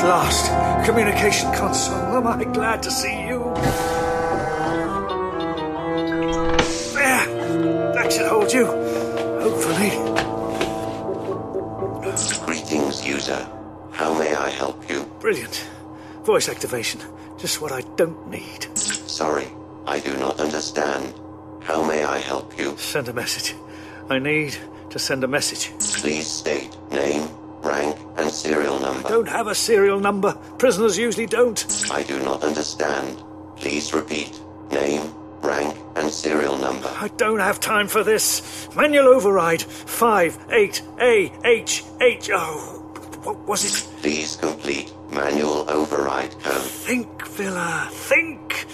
last. Communication console. Am I glad to see you? There. That should hold you. Hopefully. Greetings, user. How may I help you? Brilliant. Voice activation. Just what I don't need. Sorry, I do not understand. How may I help you? Send a message. I need to send a message. Please state name, rank, and serial number. I don't have a serial number. Prisoners usually don't. I do not understand. Please repeat name, rank, and serial number. I don't have time for this. Manual override. 58AHH. Oh, what was it? Please complete manual override code. Think, Villa. Think.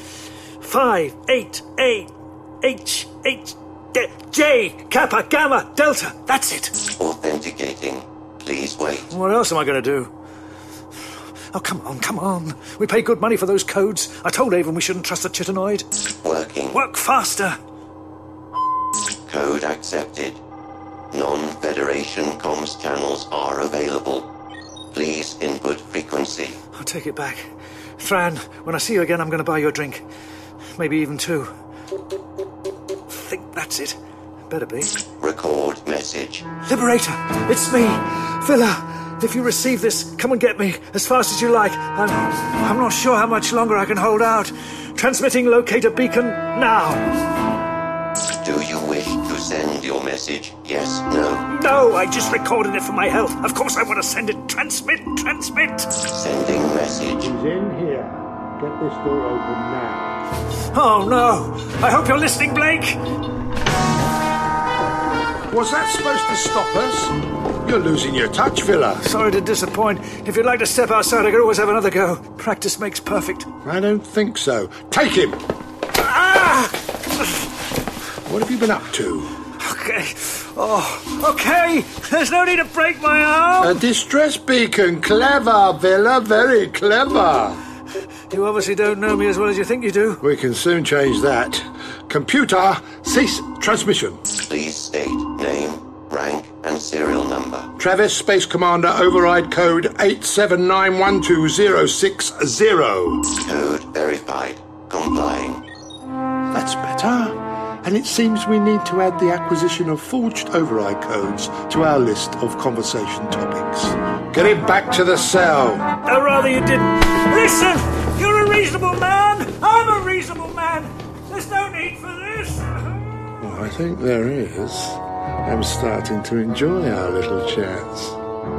58AHH. J, Kappa, Gamma, Delta. That's it. Authenticating. Please wait. What else am I going to do? Oh, come on. We pay good money for those codes. I told Avon we shouldn't trust the Chitanoid. Working. Work faster. Code accepted. Non-Federation comms channels are available. Please input frequency. I'll take it back. Thran, when I see you again, I'm going to buy you a drink. Maybe even two. I think that's it. Better be. Record message. Liberator, it's me. Villa, if you receive this, come and get me as fast as you like. I'm not sure how much longer I can hold out. Transmitting locator beacon now. Do you wish to send your message? Yes, no? No, I just recorded it for my health. Of course I want to send it. Transmit. Sending message. He's in here. Get this door open now. Oh, no. I hope you're listening, Blake. Was that supposed to stop us? You're losing your touch, Villa. Sorry to disappoint. If you'd like to step outside, I could always have another go. Practice makes perfect. I don't think so. Take him! Ah! What have you been up to? Okay. Oh, okay. There's no need to break my arm. A distress beacon. Clever, Villa. Very clever. You obviously don't know me as well as you think you do. We can soon change that. Computer, cease transmission. Please state name, rank, and serial number. Travis Space Commander override code 879126060. Code verified. Complying. That's better. And it seems we need to add the acquisition of forged override codes to our list of conversation topics. Get him back to the cell. I'd rather you didn't. Listen! You're a reasonable man! I'm a reasonable man! There's no need for this! Well, I think there is. I'm starting to enjoy our little chats.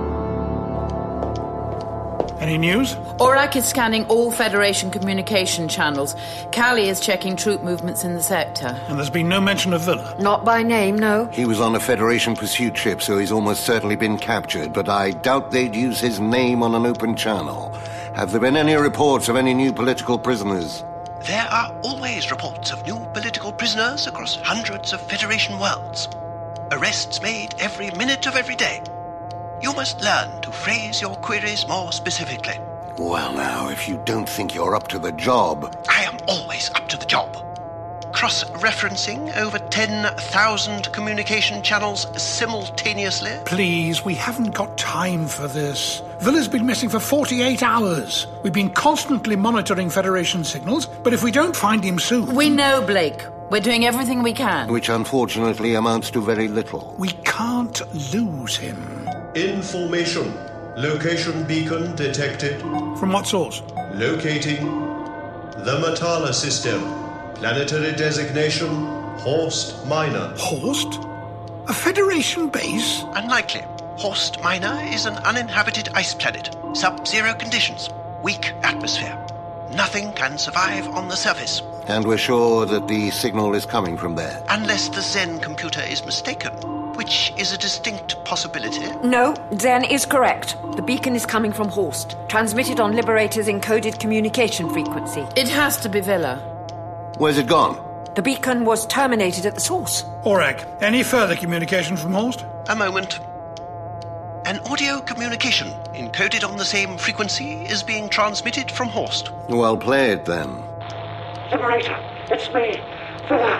Any news? Aurak is scanning all Federation communication channels. Callie is checking troop movements in the sector. And there's been no mention of Villa? Not by name, no. He was on a Federation pursuit ship, so he's almost certainly been captured, but I doubt they'd use his name on an open channel. Have there been any reports of any new political prisoners? There are always reports of new political prisoners across hundreds of Federation worlds. Arrests made every minute of every day. You must learn to phrase your queries more specifically. Well, now, if you don't think you're up to the job... I am always up to the job. Cross-referencing over 10,000 communication channels simultaneously. Please, we haven't got time for this. Villa's been missing for 48 hours. We've been constantly monitoring Federation signals, but if we don't find him soon... We know, Blake. We're doing everything we can. Which unfortunately amounts to very little. We can't lose him. Information. Location beacon detected. From what source? Locating the Matala system. Planetary designation, Horst Minor. Horst? A Federation base? Unlikely. Horst Minor is an uninhabited ice planet. Sub-zero conditions. Weak atmosphere. Nothing can survive on the surface. And we're sure that the signal is coming from there? Unless the Zen computer is mistaken, which is a distinct possibility. No, Zen is correct. The beacon is coming from Horst, transmitted on Liberator's encoded communication frequency. It has to be Villa. Where's it gone? The beacon was terminated at the source. Aurak, any further communication from Horst? A moment. An audio communication encoded on the same frequency is being transmitted from Horst. Well played, then. Liberator, it's me, Villa.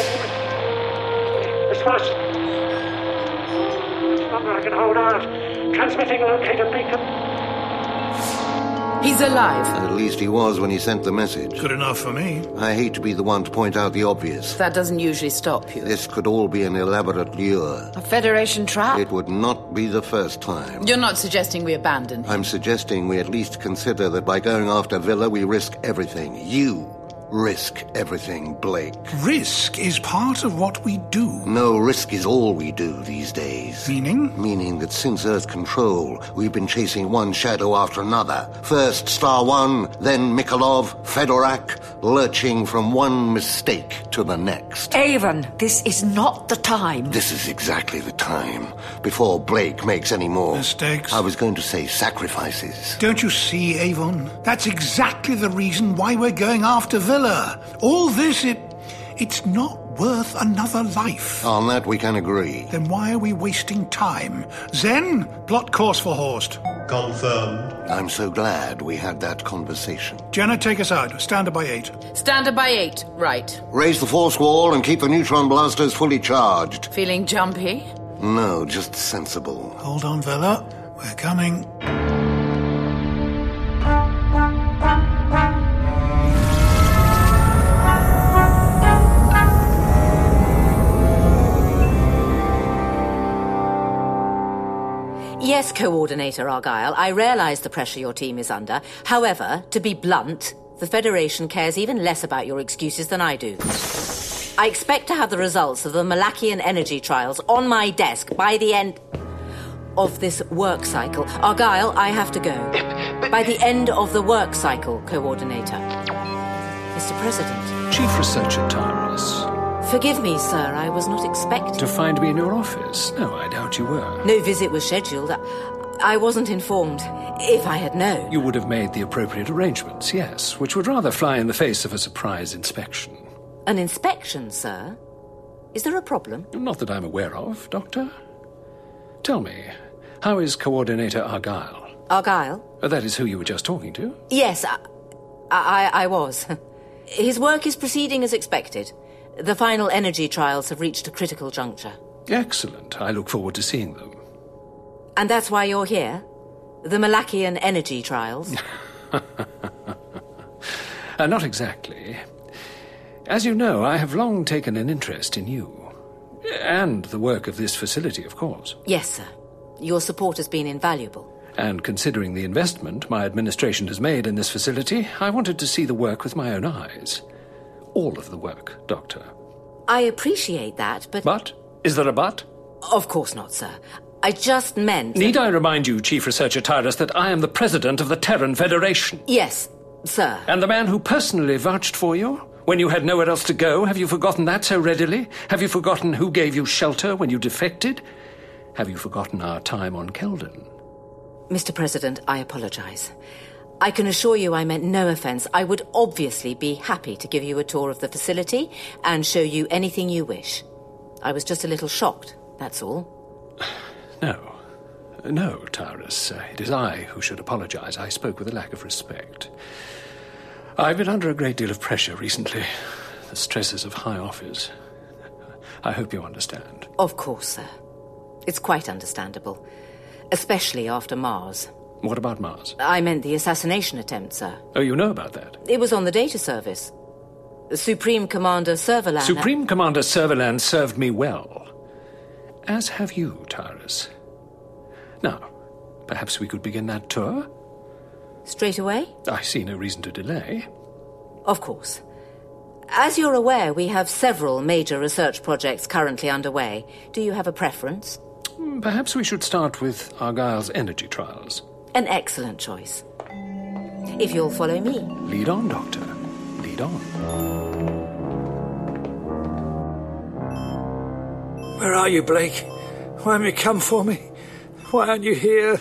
As fast as longer I can hold out. Transmitting locator beacon. He's alive. At least he was when he sent the message. Good enough for me. I hate to be the one to point out the obvious. That doesn't usually stop you. This could all be an elaborate lure. A Federation trap? It would not be the first time. You're not suggesting we abandon him. I'm suggesting we at least consider that by going after Villa, we risk everything. You risk everything, Blake. Risk is part of what we do. No, risk is all we do these days. Meaning? Meaning that since Earth Control, we've been chasing one shadow after another. First Star One, then Mikolov, Fedorak, lurching from one mistake to the next. Avon, this is not the time. This is exactly the time. Before Blake makes any more... mistakes? I was going to say sacrifices. Don't you see, Avon? That's exactly the reason why we're going after Villa. All this, it's not worth another life. On that we can agree. Then why are we wasting time? Zen, plot course for Horst. Confirmed. I'm so glad we had that conversation. Jenna, take us out. Standard by 8. Standard by 8, right. Raise the force wall and keep the neutron blasters fully charged. Feeling jumpy? No, just sensible. Hold on, Villa. We're coming. Yes, Coordinator Argyle, I realise the pressure your team is under. However, to be blunt, the Federation cares even less about your excuses than I do. I expect to have the results of the Malachian energy trials on my desk by the end of this work cycle. Argyle, I have to go. By the end of the work cycle, Coordinator. Mr. President. Chief Researcher Tyrus. Forgive me, sir, I was not expecting... To find me in your office? No, I doubt you were. No visit was scheduled. I wasn't informed. If I had known... You would have made the appropriate arrangements, yes, which would rather fly in the face of a surprise inspection. An inspection, sir? Is there a problem? Not that I'm aware of, Doctor. Tell me, how is Coordinator Argyle? Argyle? That is who you were just talking to? Yes, I was. His work is proceeding as expected. The final energy trials have reached a critical juncture. Excellent. I look forward to seeing them. And that's why you're here? The Malachian energy trials? Not exactly. As you know, I have long taken an interest in you. And the work of this facility, of course. Yes, sir. Your support has been invaluable. And considering the investment my administration has made in this facility, I wanted to see the work with my own eyes. All of the work, Doctor. I appreciate that, but... But? Is there a but? Of course not, sir. I just meant... Need I remind you, Chief Researcher Tyrus, that I am the President of the Terran Federation? Yes, sir. And the man who personally vouched for you? When you had nowhere else to go? Have you forgotten that so readily? Have you forgotten who gave you shelter when you defected? Have you forgotten our time on Keldon? Mr. President, I apologize. I can assure you I meant no offence. I would obviously be happy to give you a tour of the facility and show you anything you wish. I was just a little shocked, that's all. No, Tyrus. It is I who should apologise. I spoke with a lack of respect. I've been under a great deal of pressure recently. The stresses of high office. I hope you understand. Of course, sir. It's quite understandable. Especially after Mars. What about Mars? I meant the assassination attempt, sir. Oh, you know about that? It was on the data service. Supreme Commander Servalan... Supreme Commander Servalan served me well. As have you, Tyrus. Now, perhaps we could begin that tour? Straight away? I see no reason to delay. Of course. As you're aware, we have several major research projects currently underway. Do you have a preference? Perhaps we should start with Argyle's energy trials. An excellent choice. If you'll follow me. Lead on, Doctor. Lead on. Where are you, Blake? Why haven't you come for me? Why aren't you here?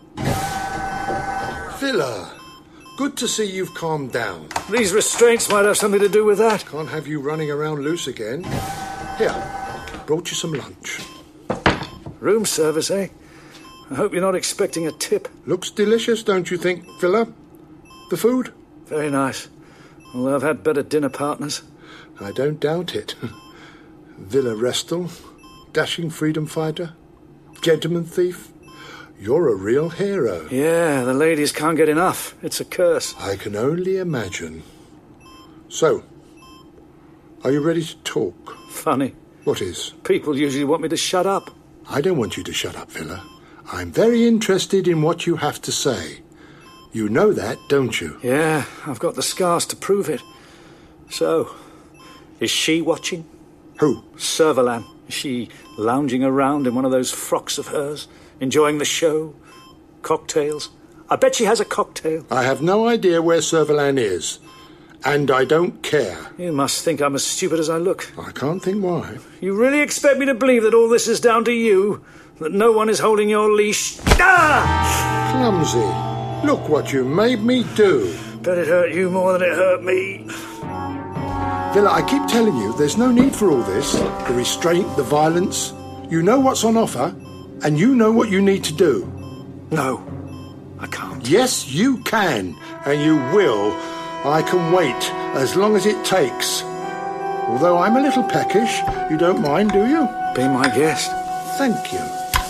Villa, good to see you've calmed down. These restraints might have something to do with that. Can't have you running around loose again. Here, brought you some lunch. Room service, eh? I hope you're not expecting a tip. Looks delicious, don't you think, Villa? The food? Very nice. Although I've had better dinner partners. I don't doubt it. Villa Restal, dashing freedom fighter, gentleman thief. You're a real hero. Yeah, the ladies can't get enough. It's a curse. I can only imagine. So, are you ready to talk? Funny. What is? People usually want me to shut up. I don't want you to shut up, Villa. I'm very interested in what you have to say. You know that, don't you? Yeah, I've got the scars to prove it. So, is she watching? Who? Servalan. Is she lounging around in one of those frocks of hers, enjoying the show? Cocktails? I bet she has a cocktail. I have no idea where Servalan is, and I don't care. You must think I'm as stupid as I look. I can't think why. You really expect me to believe that all this is down to you? That no one is holding your leash? Ah! Clumsy. Look what you made me do. Bet it hurt you more than it hurt me. Villa, I keep telling you, there's no need for all this. The restraint, the violence. You know what's on offer, and you know what you need to do. No, I can't. Yes, you can, and you will. I can wait as long as it takes. Although I'm a little peckish, you don't mind, do you? Be my guest. Thank you.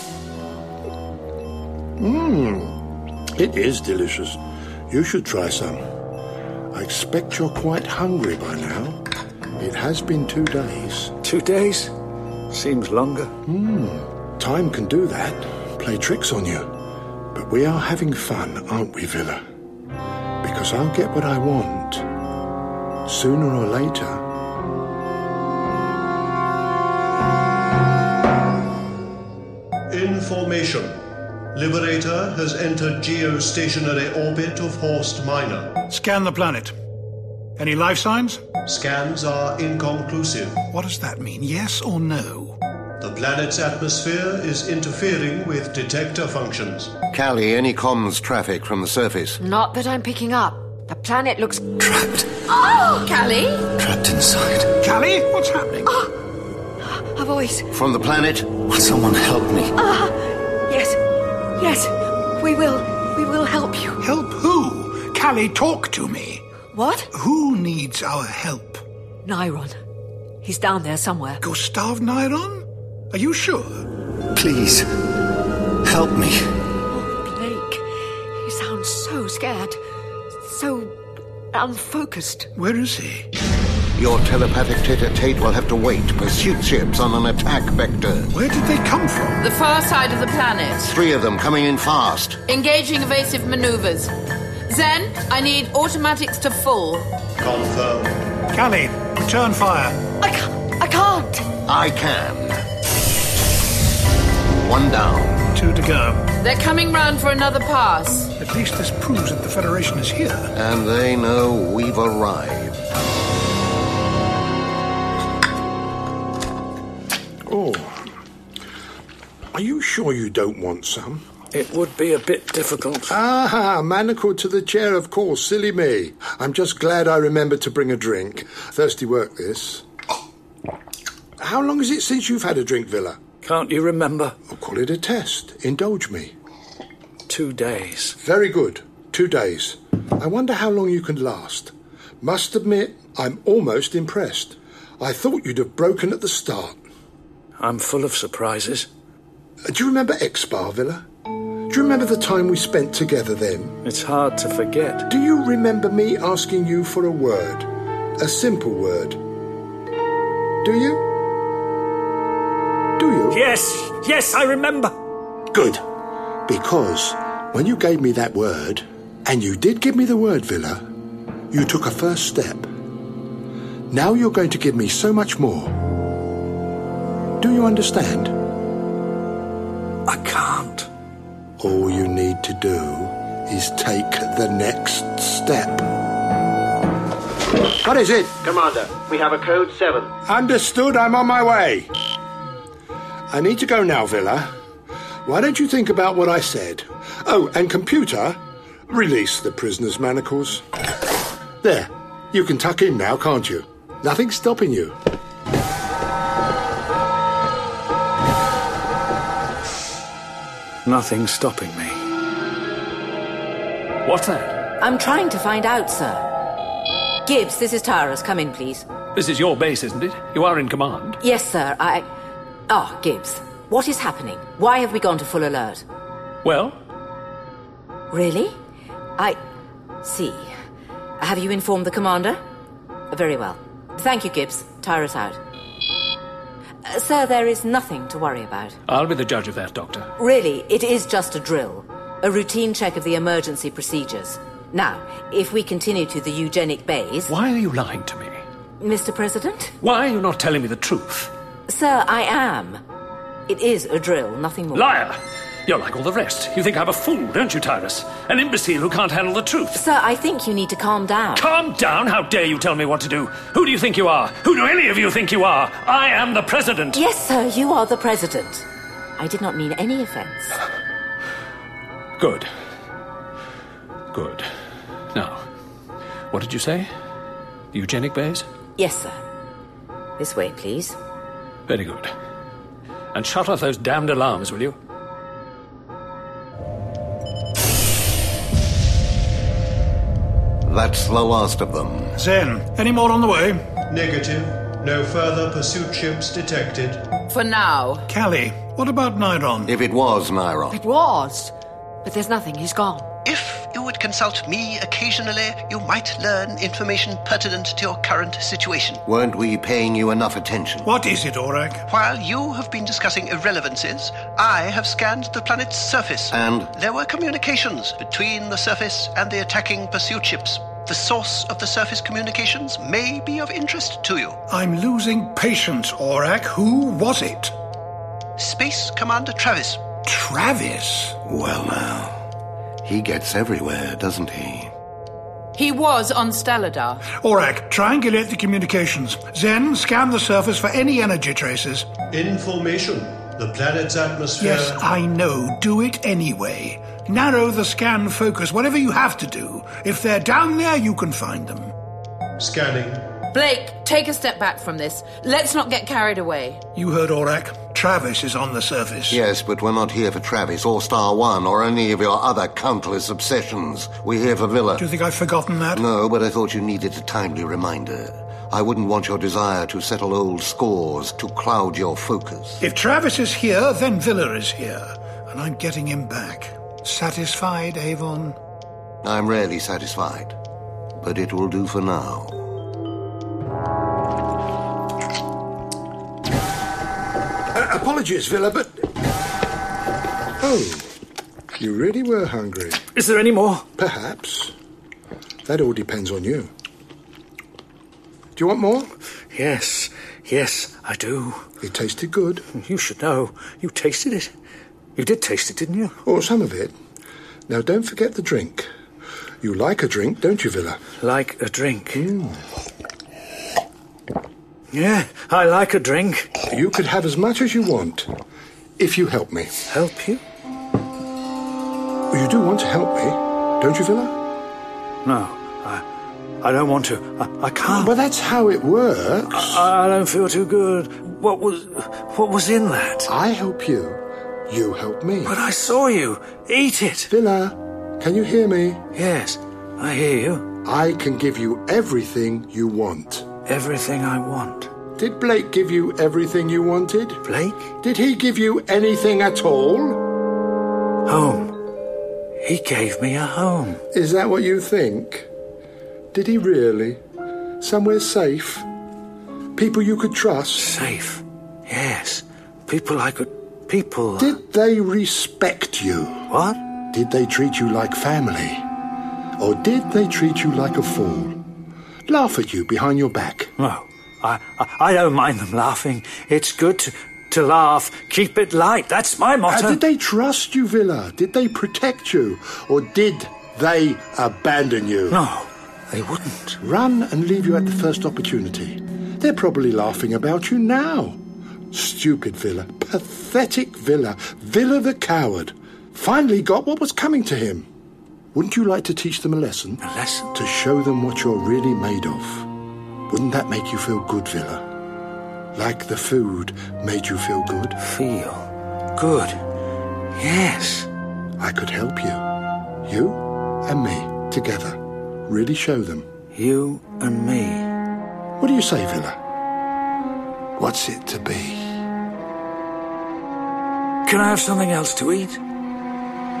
It is delicious. You should try some. I expect you're quite hungry by now. It has been 2 days. 2 days? Seems longer. Time can do that. Play tricks on you. But we are having fun, aren't we, Villa? Because I'll get what I want. Sooner or later. Information. Liberator has entered geostationary orbit of Horst Minor. Scan the planet. Any life signs? Scans are inconclusive. What does that mean, yes or no? The planet's atmosphere is interfering with detector functions. Callie, any comms traffic from the surface? Not that I'm picking up. The planet looks... Trapped. Oh, Callie! Trapped inside. Callie, what's happening? A voice. From the planet? Will someone help me? Yes, we will help you. Help who? Callie, talk to me. What? Who needs our help? Nyron. He's down there somewhere. Gustav Nyron? Are you sure? Please, help me. Oh, Blake. He sounds so scared. So unfocused. Where is he? Your telepathic tete-a-tete will have to wait. Pursuit ships on an attack vector. Where did they come from? The far side of the planet. 3 of them coming in fast. Engaging evasive maneuvers. Zen, I need automatics to full. Confirm. Callie, return fire. I can't. I can. 1 down. 2 to go. They're coming round for another pass. At least this proves that the Federation is here. And they know we've arrived. Oh. Are you sure you don't want some? It would be a bit difficult. Manacled to the chair, of course. Silly me. I'm just glad I remembered to bring a drink. Thirsty work, this. How long is it since you've had a drink, Villa? Can't you remember? I'll call it a test. Indulge me. 2 days. Very good. 2 days. I wonder how long you can last. Must admit, I'm almost impressed. I thought you'd have broken at the start. I'm full of surprises. Do you remember X-Bar, Villa? Do you remember the time we spent together then? It's hard to forget. Do you remember me asking you for a word? A simple word? Do you? Do you? Yes, I remember. Good. Because when you gave me that word, and you did give me the word, Villa, you took a first step. Now you're going to give me so much more. Do you understand? I can't. All you need to do is take the next step. What is it? Commander, we have a code 7. Understood, I'm on my way. I need to go now, Villa. Why don't you think about what I said? Oh, and computer, release the prisoner's manacles. There, you can tuck in now, can't you? Nothing's stopping you. Nothing's stopping me. What's that? I'm trying to find out, sir. Gibbs, this is Tyrus. Come in, please. This is your base, isn't it? You are in command. Yes, sir. Gibbs. What is happening? Why have we gone to full alert? Well? Really? I see. Have you informed the commander? Very well. Thank you, Gibbs. Tyrus out. Sir, there is nothing to worry about. I'll be the judge of that, Doctor. Really, it is just a drill. A routine check of the emergency procedures. Now, if we continue to the eugenic bays... Why are you lying to me? Mr. President? Why are you not telling me the truth? Sir, I am. It is a drill, nothing more. Liar! You're like all the rest. You think I'm a fool, don't you, Tyrus? An imbecile who can't handle the truth. Sir, I think you need to calm down. Calm down? How dare you tell me what to do? Who do you think you are? Who do any of you think you are? I am the President. Yes, sir, you are the President. I did not mean any offence. Good. Good. Now, what did you say? The eugenic bays? Yes, sir. This way, please. Very good. And shut off those damned alarms, will you? That's the last of them. Zen, any more on the way? Negative. No further pursuit ships detected. For now. Callie, what about Nyron? If it was Nyron. It was. But there's nothing. He's gone. If you would consult me occasionally, you might learn information pertinent to your current situation. Weren't we paying you enough attention? What is it, Aurak? While you have been discussing irrelevancies, I have scanned the planet's surface. And? There were communications between the surface and the attacking pursuit ships. The source of the surface communications may be of interest to you. I'm losing patience, Aurak. Who was it? Space Commander Travis. Travis? Well, now. He gets everywhere, doesn't he? He was on Steladar. Aurak, triangulate the communications. Zen, scan the surface for any energy traces. Information. The planet's atmosphere... Yes, I know. Do it anyway. Narrow the scan focus, whatever you have to do. If they're down there, you can find them. Scanning. Blake, take a step back from this. Let's not get carried away. You heard Aurak. Travis is on the surface. Yes, but we're not here for Travis or Star One or any of your other countless obsessions. We're here for Villa. Do you think I've forgotten that? No, but I thought you needed a timely reminder. I wouldn't want your desire to settle old scores to cloud your focus. If Travis is here, then Villa is here. And I'm getting him back. Satisfied, Avon? I'm rarely satisfied. But it will do for now. Apologies, Villa, but... Oh, you really were hungry. Is there any more? Perhaps. That all depends on you. Do you want more? Yes, I do. It tasted good. You should know. You tasted it. You did taste it, didn't you? Or some of it. Now, don't forget the drink. You like a drink, don't you, Villa? Like a drink? Yeah, I like a drink. You could have as much as you want, if you help me. Help you? Well, you do want to help me, don't you, Villa? No, I don't want to. I can't. Well, that's how it works. I don't feel too good. What was in that? I help you. You help me. But I saw you. Eat it. Villa, can you hear me? Yes, I hear you. I can give you everything you want. Everything I want. Did Blake give you everything you wanted? Blake? Did he give you anything at all? Home. He gave me a home. Is that what you think? Did he really? Somewhere safe? People you could trust? Safe. Yes. People I could... People... Did they respect you? What? Did they treat you like family? Or did they treat you like a fool? Laugh at you behind your back? No. I don't mind them laughing. It's good to laugh. Keep it light. That's my motto. Did they trust you, Villa? Did they protect you? Or did they abandon you? No, they wouldn't. Run and leave you at the first opportunity. They're probably laughing about you now. Stupid Villa. Pathetic Villa. Villa the coward. Finally got what was coming to him. Wouldn't you like to teach them a lesson? A lesson? To show them what you're really made of. Wouldn't that make you feel good, Villa? Like the food made you feel good? Feel good? Yes. I could help you. You and me, together. Really show them. You and me. What do you say, Villa? What's it to be? Can I have something else to eat?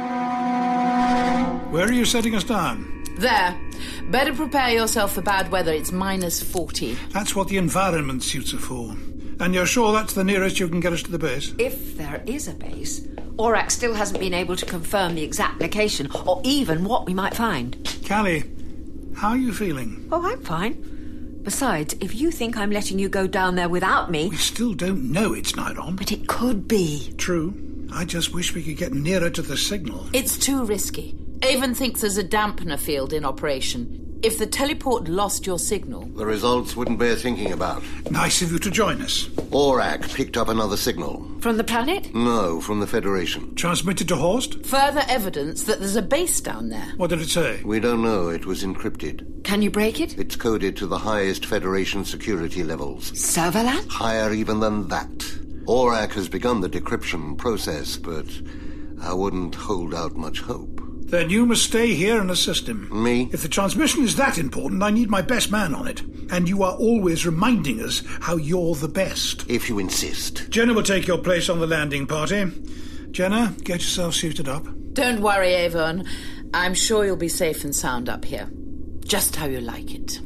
Where are you setting us down? There. Better prepare yourself for bad weather. It's minus 40. That's what the environment suits are for. And you're sure that's the nearest you can get us to the base? If there is a base, Aurak still hasn't been able to confirm the exact location or even what we might find. Callie, how are you feeling? Oh, I'm fine. Besides, if you think I'm letting you go down there without me... We still don't know it's Nairon. But it could be. True. I just wish we could get nearer to the signal. It's too risky. Avon thinks there's a dampener field in operation. If the teleport lost your signal... The results wouldn't bear thinking about. Nice of you to join us. Aurak picked up another signal. From the planet? No, from the Federation. Transmitted to Horst? Further evidence that there's a base down there. What did it say? We don't know. It was encrypted. Can you break it? It's coded to the highest Federation security levels. Serverland? Higher even than that. Aurak has begun the decryption process, but I wouldn't hold out much hope. Then you must stay here and assist him. Me? If the transmission is that important, I need my best man on it. And you are always reminding us how you're the best. If you insist. Jenna will take your place on the landing party. Jenna, get yourself suited up. Don't worry, Avon. I'm sure you'll be safe and sound up here. Just how you like it.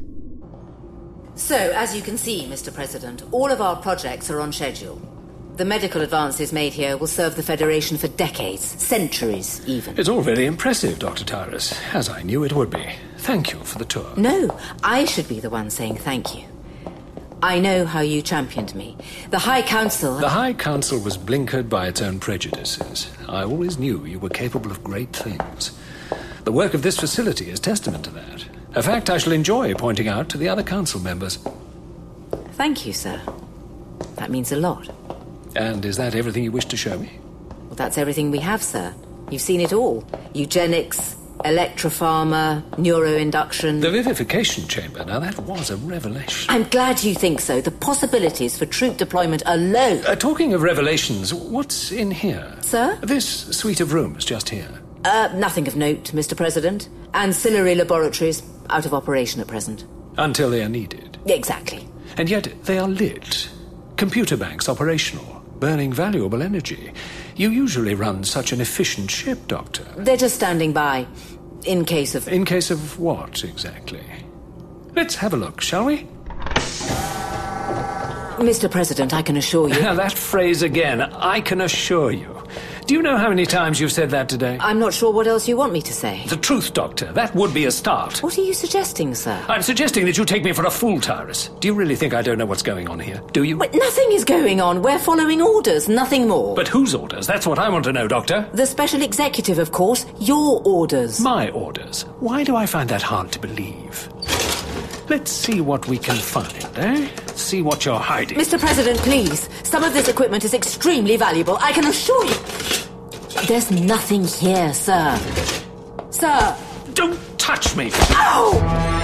So, as you can see, Mr. President, all of our projects are on schedule. The medical advances made here will serve the Federation for decades, centuries even. It's all very impressive, Dr. Tyrus, as I knew it would be. Thank you for the tour. No, I should be the one saying thank you. I know how you championed me. The High Council... The High Council was blinkered by its own prejudices. I always knew you were capable of great things. The work of this facility is testament to that. A fact I shall enjoy pointing out to the other council members. Thank you, sir. That means a lot. And is that everything you wish to show me? Well, that's everything we have, sir. You've seen it all. Eugenics, electropharma, neuroinduction... The vivification chamber, now that was a revelation. I'm glad you think so. The possibilities for troop deployment alone... Talking of revelations, what's in here? Sir? This suite of rooms just here. Nothing of note, Mr. President. Ancillary laboratories out of operation at present. Until they are needed. Exactly. And yet they are lit. Computer banks operational. Burning valuable energy. You usually run such an efficient ship, Doctor. They're just standing by, in case of... In case of what, exactly? Let's have a look, shall we? Mr. President, I can assure you... That phrase again, I can assure you. Do you know how many times you've said that today? I'm not sure what else you want me to say. The truth, Doctor. That would be a start. What are you suggesting, sir? I'm suggesting that you take me for a fool, Tyrus. Do you really think I don't know what's going on here? Do you? But nothing is going on. We're following orders, nothing more. But whose orders? That's what I want to know, Doctor. The special executive, of course. Your orders. My orders? Why do I find that hard to believe? Let's see what we can find, eh? See what you're hiding. Mr. President, please. Some of this equipment is extremely valuable. I can assure you... There's nothing here, sir. Sir! Don't touch me! Ow!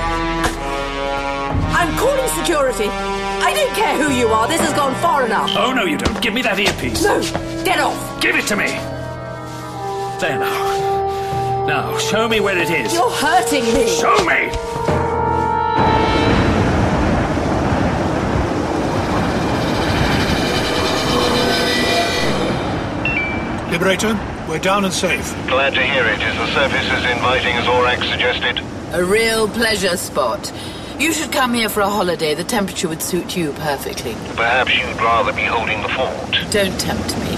I'm calling security. I don't care who you are. This has gone far enough. Oh, no, you don't. Give me that earpiece. No! Get off! Give it to me! There now. Now, show me where it is. You're hurting me. Show me! Liberator, we're down and safe. Glad to hear it. Is the surface as inviting as Aurak suggested? A real pleasure spot. You should come here for a holiday. The temperature would suit you perfectly. Perhaps you'd rather be holding the fort. Don't tempt me.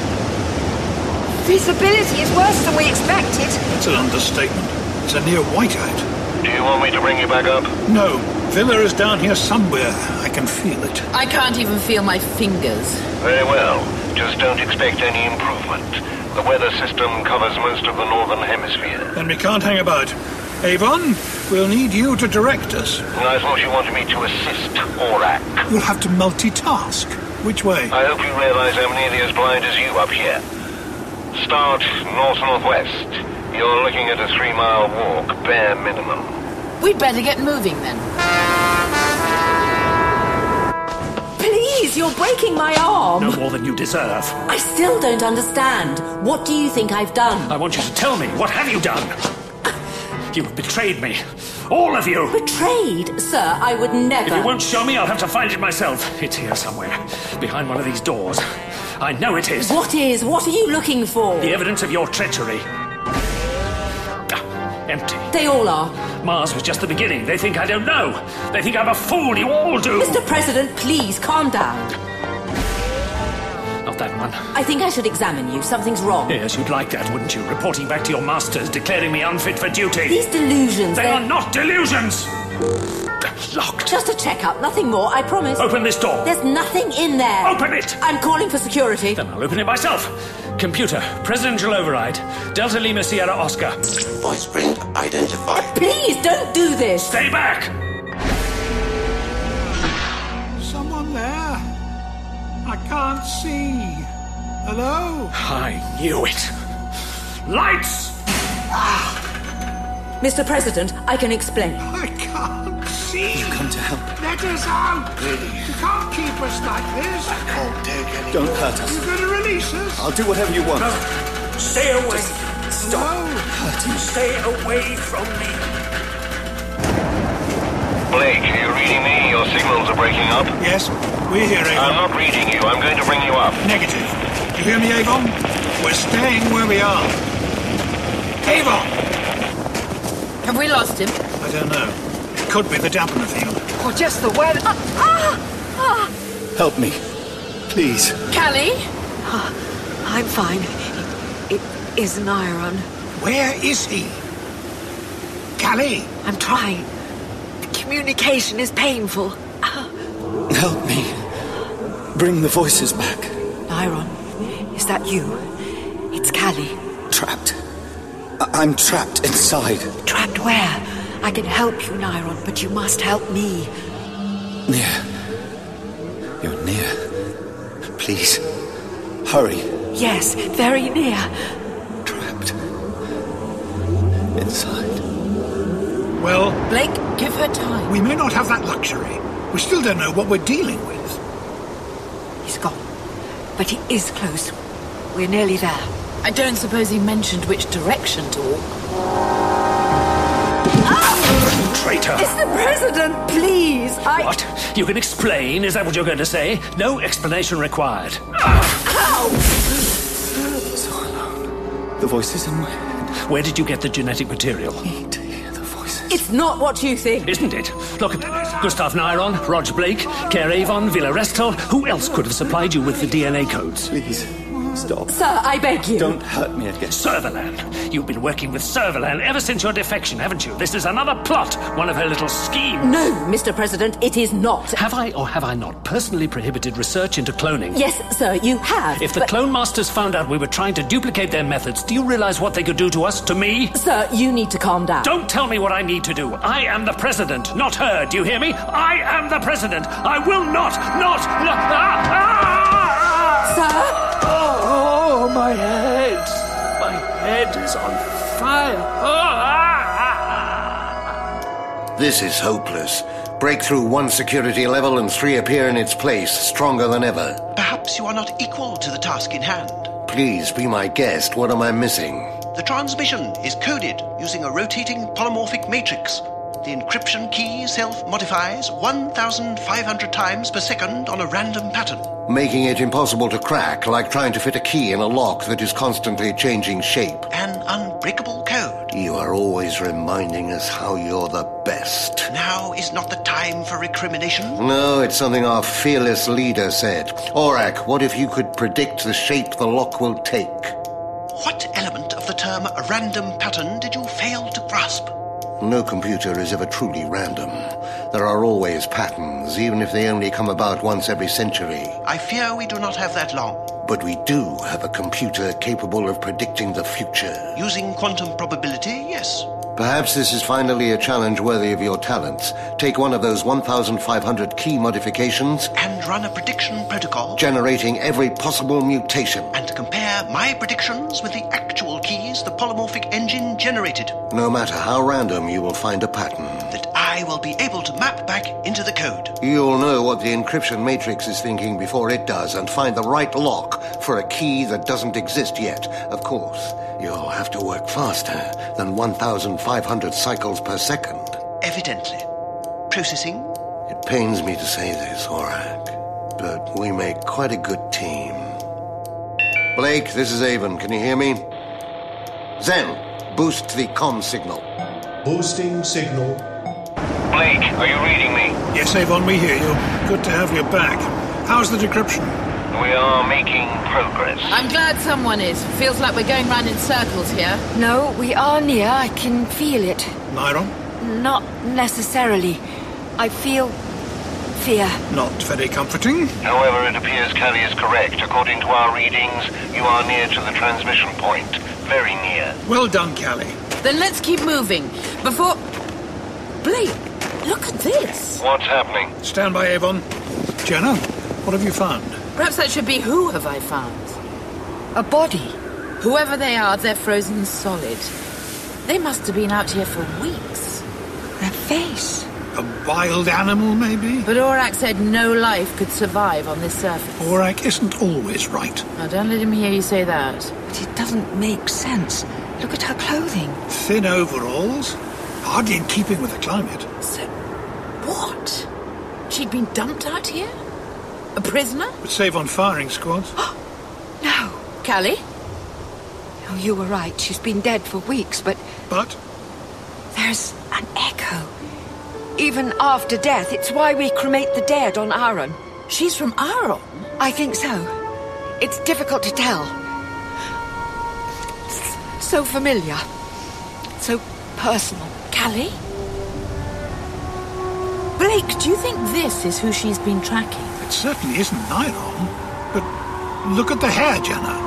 Visibility is worse than we expected. That's an understatement. It's a near whiteout. Do you want me to bring you back up? No. Villa is down here somewhere. I can feel it. I can't even feel my fingers. Very well. Just don't expect any improvement. The weather system covers most of the northern hemisphere. Then we can't hang about. Avon, we'll need you to direct us. I thought you wanted me to assist Aurak. You'll have to multitask. Which way? I hope you realize I'm nearly as blind as you up here. Start north-northwest. You're looking at a 3-mile walk, bare minimum. We'd better get moving then. Please, you're breaking my arm. No more than you deserve. I still don't understand. What do you think I've done? I want you to tell me. What have you done? You have betrayed me. All of you. Betrayed? Sir, I would never... If you won't show me, I'll have to find it myself. It's here somewhere. Behind one of these doors. I know it is. What is? What are you looking for? The evidence of your treachery. empty. They all are. Mars was just the beginning. They think I don't know. They think I'm a fool. You all do. Mr. President, please, calm down. Not that one. I think I should examine you. Something's wrong. Yes, you'd like that, wouldn't you? Reporting back to your masters, declaring me unfit for duty. These delusions, They are not delusions! Locked. Just a checkup, nothing more, I promise. Open this door. There's nothing in there. Open it! I'm calling for security. Then I'll open it myself. Computer, presidential override. Delta Lima Sierra Oscar. Voice print identified. Please, don't do this. Stay back! Someone there? I can't see. Hello? I knew it. Lights! Mr. President, I can explain. I can't see. You come to help. Let us out. Please. You can't keep us like this. I can't take any. Don't hurt us. You're going to release us? I'll do whatever you want. No. Stay away. Stop hurting. Stay away from me. Blake, are you reading me? Your signals are breaking up. Yes, we're here, Avon. I'm not reading you. I'm going to bring you up. Negative. You hear me, Avon? We're staying where we are. Avon! Have we lost him? I don't know. It could be the dampener field. Or just the weather. Help me. Please. Callie? I'm fine. It isn't Iron. Where is he? Callie? I'm trying. The communication is painful. Help me. Bring the voices back. Iron, is that you? It's Callie. Trapped. I'm trapped inside. Trapped where? I can help you, Nyron, but you must help me. Near. You're near. Please. Hurry. Yes, very near. Trapped. Inside. Well... Blake, give her time. We may not have that luxury. We still don't know what we're dealing with. He's gone. But he is close. We're nearly there. I don't suppose he mentioned which direction to walk. Traitor! Mr. President, please! What? You can explain? Is that what you're going to say? No explanation required. Ow! So alone. The voices in my head. Where did you get the genetic material? Need to hear the voices. It's not what you think. Isn't it? Look at Gustav Nyron, Roger Blake, Care Avon, Villa Restel. Who else could have supplied you with the DNA codes? Please. Stop. Sir, I beg you. Don't hurt me again. Servalan. You've been working with Servalan ever since your defection, haven't you? This is another plot, one of her little schemes. No, Mr. President, it is not. Have I or have I not personally prohibited research into cloning? Yes, sir, you have. If the Clone Masters found out we were trying to duplicate their methods, do you realize what they could do to us, to me? Sir, you need to calm down. Don't tell me what I need to do. I am the President, not her. Do you hear me? I am the President. I will not. Sir? Oh, my head. My head is on fire. This is hopeless. Break through one security level and 3 appear in its place, stronger than ever. Perhaps you are not equal to the task in hand. Please be my guest. What am I missing? The transmission is coded using a rotating polymorphic matrix. The encryption key self-modifies 1,500 times per second on a random pattern. Making it impossible to crack, like trying to fit a key in a lock that is constantly changing shape. An unbreakable code. You are always reminding us how you're the best. Now is not the time for recrimination. No, it's something our fearless leader said. Aurak, what if you could predict the shape the lock will take? What element of the term random pattern did you fail to grasp? No computer is ever truly random. There are always patterns, even if they only come about once every century. I fear we do not have that long. But we do have a computer capable of predicting the future. Using quantum probability, yes. Perhaps this is finally a challenge worthy of your talents. Take one of those 1,500 key modifications and run a prediction protocol, generating every possible mutation. And compare my predictions with the actual keys the polymorphic engine generated. No matter how random, you will find a pattern that I will be able to map back into the code. You'll know what the encryption matrix is thinking before it does and find the right lock for a key that doesn't exist yet. Of course, you'll have to work faster than 1,500 cycles per second. Evidently. Processing? It pains me to say this, Aurak, but we make quite a good team. Blake, this is Avon. Can you hear me? Zen, boost the comm signal. Boosting signal. Blake, are you reading me? Yes, Avon, we hear you. Good to have you back. How's the decryption? We are making progress. I'm glad someone is. Feels like we're going round in circles here. No, we are near. I can feel it. Myron? Not necessarily. I feel fear. Not very comforting. However, it appears Callie is correct. According to our readings, you are near to the transmission point. Very near. Well done, Callie. Then let's keep moving. Before... Blake, look at this. What's happening? Stand by, Avon. Jenna, what have you found? Perhaps that should be who have I found? A body. Whoever they are, they're frozen solid. They must have been out here for weeks. That face. A wild animal, maybe? But Aurak said no life could survive on this surface. Aurak isn't always right. Now, don't let him hear you say that. But it doesn't make sense. Look at her clothing. Thin overalls. Hardly in keeping with the climate. So, what? She'd been dumped out here? A prisoner? Would save on firing squads. No. Callie? Oh, you were right. She's been dead for weeks, but... But? There's an echo. Even after death, it's why we cremate the dead on Aron. She's from Aron? I think so. It's difficult to tell. So familiar. So personal. Callie? Blake, do you think this is who she's been tracking? It certainly isn't Nyron. But look at the hair, Jenna.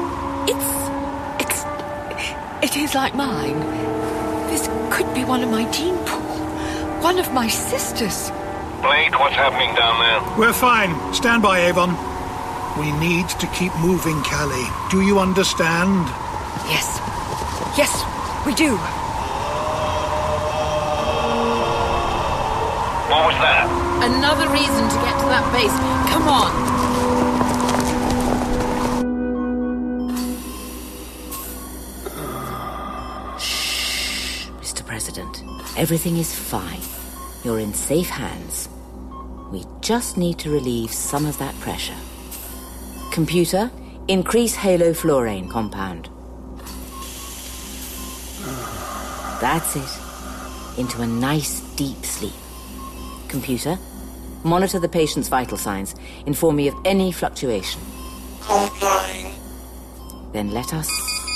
It is like mine. This could be one of my gene pool. One of my sisters. Blake, what's happening down there? We're fine. Stand by, Avon. We need to keep moving, Callie. Do you understand? Yes. Yes, we do. What was that? Another reason to get to that base. Come on. Shh, Mr. President. Everything is fine. You're in safe hands. We just need to relieve some of that pressure. Computer, increase halofluorane compound. That's it. Into a nice deep sleep. Computer, monitor the patient's vital signs. Inform me of any fluctuation. Complying. Then let us...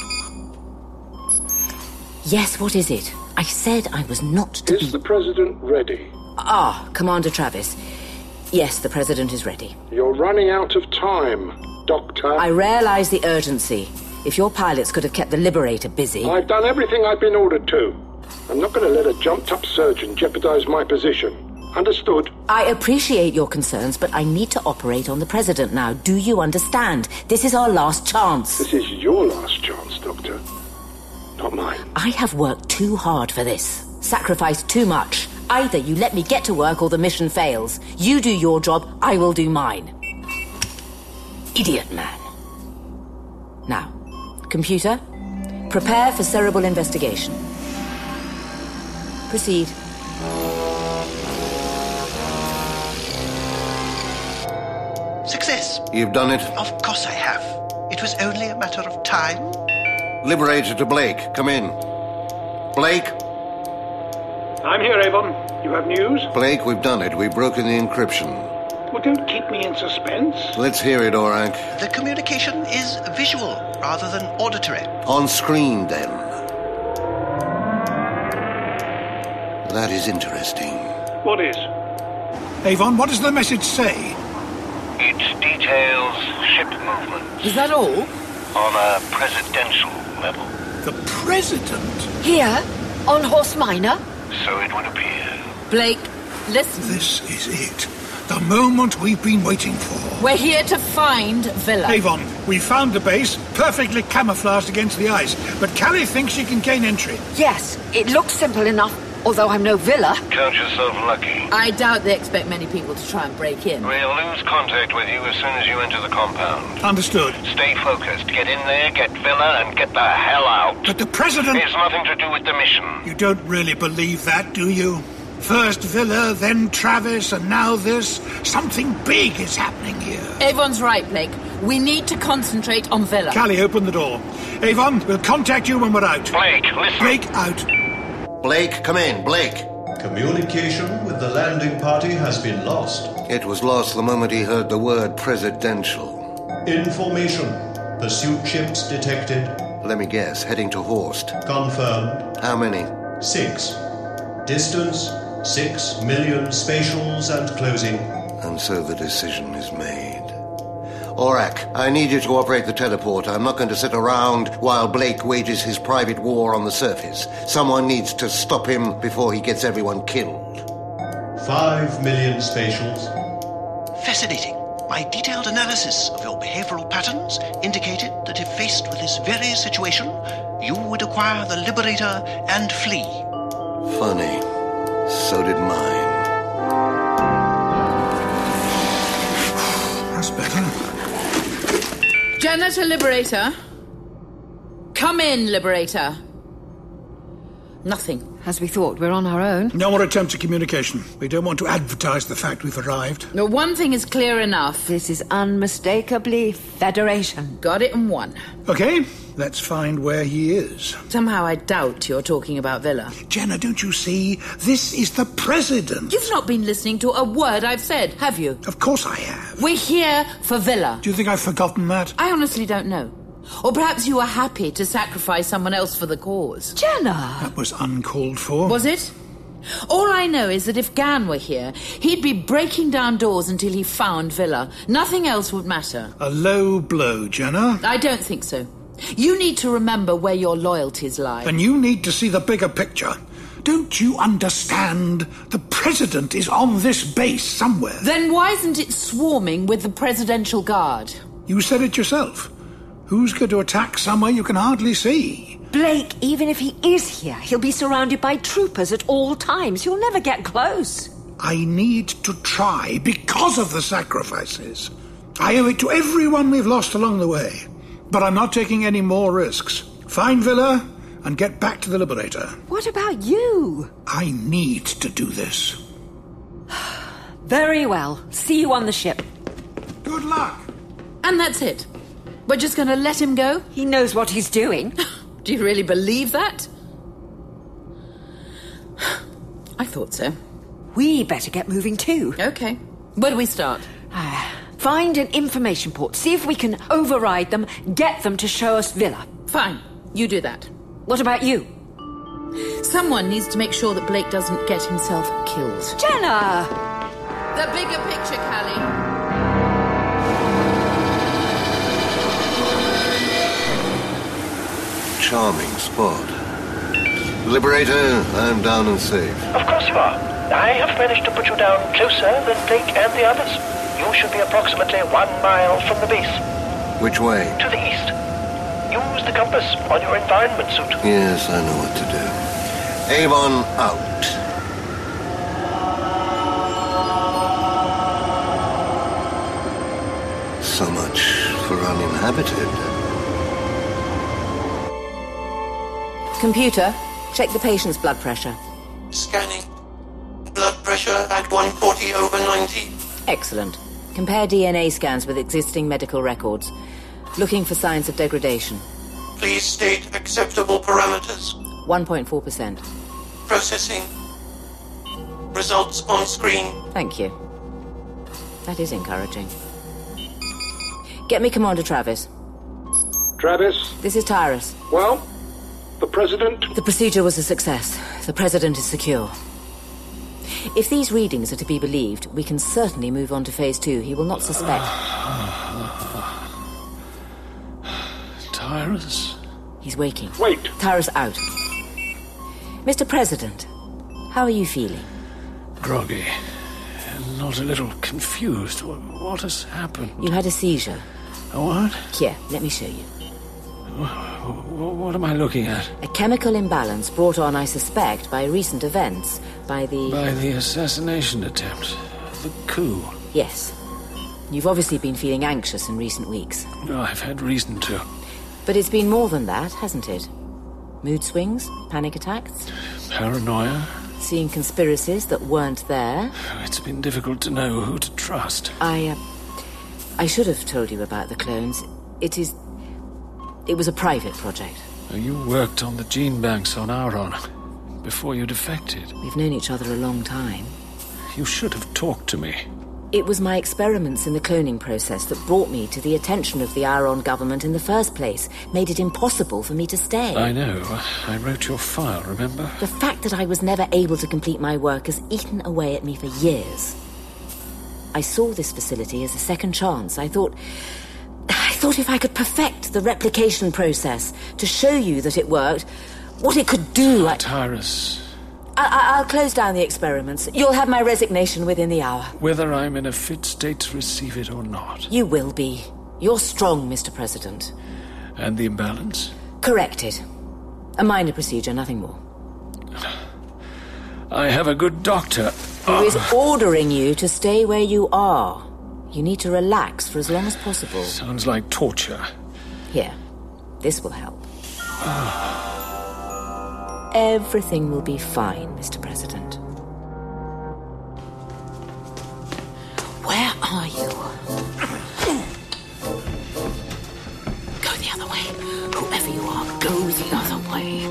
Yes, what is it? I said I was not to Is the President ready? Ah, Commander Travis. Yes, the President is ready. You're running out of time, Doctor. I realize the urgency. If your pilots could have kept the Liberator busy... I've done everything I've been ordered to. I'm not going to let a jumped-up surgeon jeopardize my position. Understood? I appreciate your concerns, but I need to operate on the President now. Do you understand? This is our last chance. This is your last chance, Doctor. Not mine. I have worked too hard for this. Sacrificed too much. Either you let me get to work or the mission fails. You do your job, I will do mine. Idiot man. Now, computer, prepare for cerebral investigation. Proceed. Success. You've done it? Of course I have. It was only a matter of time. Liberator to Blake. Come in. Blake? I'm here, Avon. You have news? Blake, we've done it. We've broken the encryption. Well, don't keep me in suspense. Let's hear it, Aurak. The communication is visual rather than auditory. On screen, then. That is interesting. What is? Avon, what does the message say? It details ship movements. Is that all? On a presidential level. The President? Here? On Horse Minor? So it would appear. Blake, listen. This is it. The moment we've been waiting for. We're here to find Villa. Avon, we found the base, perfectly camouflaged against the ice, but Callie thinks she can gain entry. Yes, it looks simple enough, although I'm no Villa. Count yourself lucky. I doubt they expect many people to try and break in. We'll lose contact with you as soon as you enter the compound. Understood. Stay focused. Get in there, get Villa, and get the hell out. But the President... There's nothing to do with the mission. You don't really believe that, do you? First Villa, then Travis, and now this. Something big is happening here. Avon's right, Blake. We need to concentrate on Villa. Callie, open the door. Avon, we'll contact you when we're out. Blake, listen. Blake, out. Blake, come in. Blake. Communication with the landing party has been lost. It was lost the moment he heard the word presidential. Information. Pursuit ships detected. Let me guess, heading to Horst. Confirmed. How many? 6. Distance, 6 million spatials and closing. And so the decision is made. Orak, I need you to operate the teleporter. I'm not going to sit around while Blake wages his private war on the surface. Someone needs to stop him before he gets everyone killed. 5 million spatials. Fascinating. My detailed analysis of your behavioral patterns indicated that if faced with this very situation, you would acquire the Liberator and flee. Funny. So did mine. That's better. Jenna to Liberator. Come in, Liberator. Nothing. As we thought, we're on our own. No more attempts at communication. We don't want to advertise the fact we've arrived. No, one thing is clear enough. This is unmistakably Federation. Got it in one. Okay, let's find where he is. Somehow I doubt you're talking about Villa. Jenna, don't you see? This is the President. You've not been listening to a word I've said, have you? Of course I have. We're here for Villa. Do you think I've forgotten that? I honestly don't know. Or perhaps you were happy to sacrifice someone else for the cause. Jenna! That was uncalled for. Was it? All I know is that if Gan were here, he'd be breaking down doors until he found Villa. Nothing else would matter. A low blow, Jenna. I don't think so. You need to remember where your loyalties lie. And you need to see the bigger picture. Don't you understand? The President is on this base somewhere. Then why isn't it swarming with the Presidential Guard? You said it yourself. Who's going to attack somewhere you can hardly see? Blake, even if he is here, he'll be surrounded by troopers at all times. He'll never get close. I need to try because of the sacrifices. I owe it to everyone we've lost along the way. But I'm not taking any more risks. Find Villa and get back to the Liberator. What about you? I need to do this. Very well. See you on the ship. Good luck. And that's it. We're just going to let him go? He knows what he's doing. Do you really believe that? I thought so. We better get moving too. Okay. Where do we start? Find an information port. See if we can override them, get them to show us Villa. Fine. You do that. What about you? Someone needs to make sure that Blake doesn't get himself killed. Jenna! The bigger picture, Callie. Charming spot. Liberator, I'm down and safe. Of course you are. I have managed to put you down closer than Blake and the others. You should be approximately 1 mile from the base. Which way? To the east. Use the compass on your environment suit. Yes, I know what to do. Avon out. So much for uninhabited. Computer, check the patient's blood pressure. Scanning. Blood pressure at 140/90. Excellent. Compare DNA scans with existing medical records. Looking for signs of degradation. Please state acceptable parameters. 1.4%. Processing. Results on screen. Thank you. That is encouraging. Get me Commander Travis. Travis? This is Tyrus. Well? The President? The procedure was a success. The President is secure. If these readings are to be believed, we can certainly move on to Phase 2. He will not suspect. Tyrus? He's waking. Wait. Tyrus out. Mr. President, how are you feeling? Groggy. Not a little confused. What has happened? You had a seizure. A what? Here, let me show you. What am I looking at? A chemical imbalance brought on, I suspect, by recent events. By the assassination attempt. The coup. Yes. You've obviously been feeling anxious in recent weeks. No, I've had reason to. But it's been more than that, hasn't it? Mood swings? Panic attacks? Paranoia? seeing conspiracies that weren't there. It's been difficult to know who to trust. I should have told you about the clones. It was a private project. You worked on the gene banks on Auron before you defected. We've known each other a long time. You should have talked to me. It was my experiments in the cloning process that brought me to the attention of the Auron government in the first place, made it impossible for me to stay. I know. I wrote your file, remember? The fact that I was never able to complete my work has eaten away at me for years. I saw this facility as a second chance. I thought if I could perfect the replication process to show you that it worked, what it could do... Tyrus... I'll close down the experiments. You'll have my resignation within the hour. Whether I'm in a fit state to receive it or not. You will be. You're strong, Mr. President. And the imbalance? Corrected. A minor procedure, nothing more. I have a good doctor. Who is ordering you to stay where you are. You need to relax for as long as possible. Sounds like torture. Here. This will help. Everything will be fine, Mr. President. Where are you? Go the other way. Whoever you are, go the other way.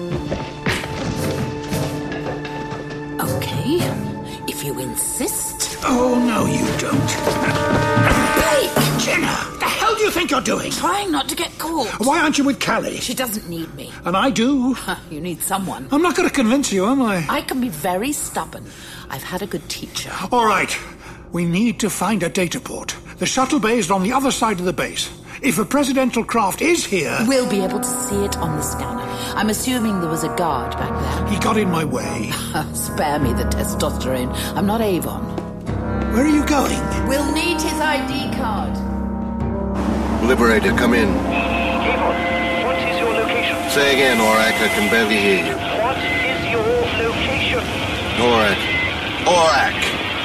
Okay, if you insist. Oh, no, you don't. Blake! Jenna, the hell do you think you're doing? Trying not to get caught. Why aren't you with Callie? She doesn't need me. And I do. You need someone. I'm not going to convince you, am I? I can be very stubborn. I've had a good teacher. All right. We need to find a data port. The shuttle bay is on the other side of the base. If a presidential craft is here... We'll be able to see it on the scanner. I'm assuming there was a guard back there. He got in my way. Spare me the testosterone. I'm not Avon. Where are you going? We'll need his ID card. Liberator, come in. Avon, what is your location? Say again, Aurak. I can barely hear you. What is your location? Aurak. Aurak!